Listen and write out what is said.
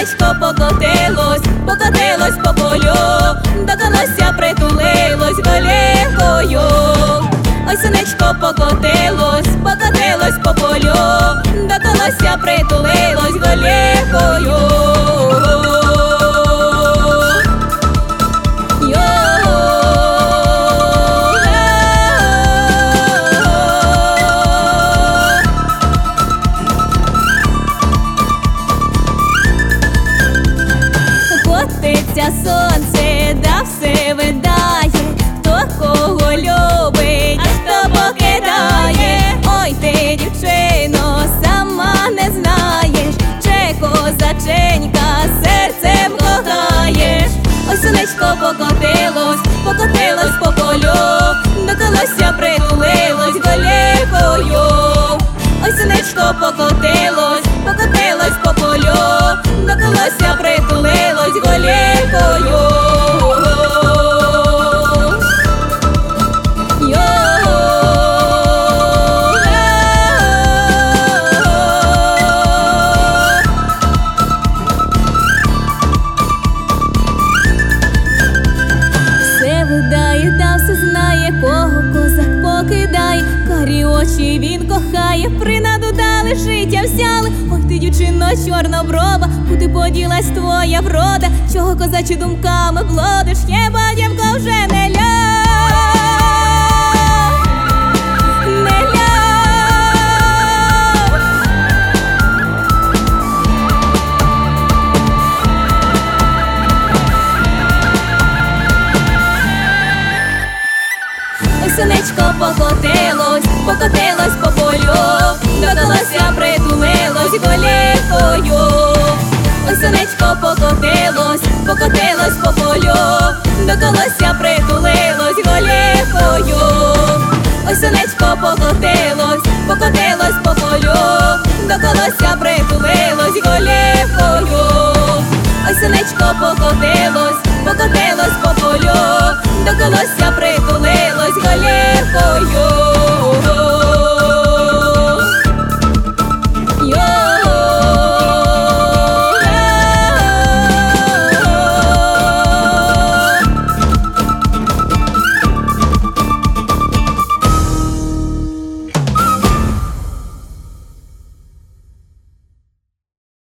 сонечко покотилось, покотилось по полю, до колосся притулилось голівкою. Ой, сонечко покотилось, покотилось по полю, до колосся притулилось голівкою. Сонце да все видає, хто кого любить, а хто покидає. Ой, ти, дівчино, сама не знаєш, чи козаченька серцем кохаєш. Ой, сонечко покотилось, покотилось по полю, до колосся притулилось голівкою. Ой, сонечко покотилось, покотилось по полю, до колосся притулилось голівкою. Все видає, та все знає, кого козак покидає. Карі очі він кохає, принаду дали, життя взяли. Ой, ти, дівчино, чорноброва, куди поділась твоя врода? Чого козачі думками блудиш, хіба дівко вже не люб, не люб. Ой, сонечко покотилось,